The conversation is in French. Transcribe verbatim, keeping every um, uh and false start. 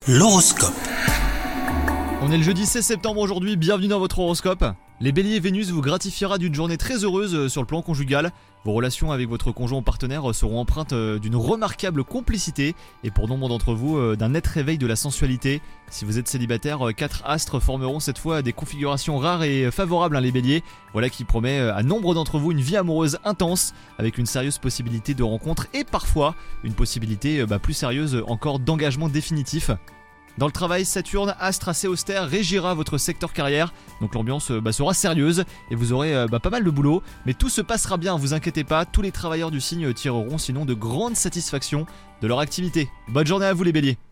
L'horoscope. On est le jeudi seize septembre aujourd'hui, bienvenue dans votre horoscope. Les béliers, Vénus vous gratifiera d'une journée très heureuse sur le plan conjugal. Vos relations avec votre conjoint ou partenaire seront empreintes d'une remarquable complicité et pour nombre d'entre vous d'un net réveil de la sensualité. Si vous êtes célibataire, quatre astres formeront cette fois des configurations rares et favorables, hein, les béliers. Voilà qui promet à nombre d'entre vous une vie amoureuse intense avec une sérieuse possibilité de rencontre et parfois une possibilité bah, plus sérieuse encore d'engagement définitif. Dans le travail, Saturne, astre assez austère, régira votre secteur carrière, donc l'ambiance bah, sera sérieuse et vous aurez bah, pas mal de boulot, mais tout se passera bien, vous inquiétez pas, tous les travailleurs du signe tireront sinon de grandes satisfactions de leur activité. Bonne journée à vous les béliers.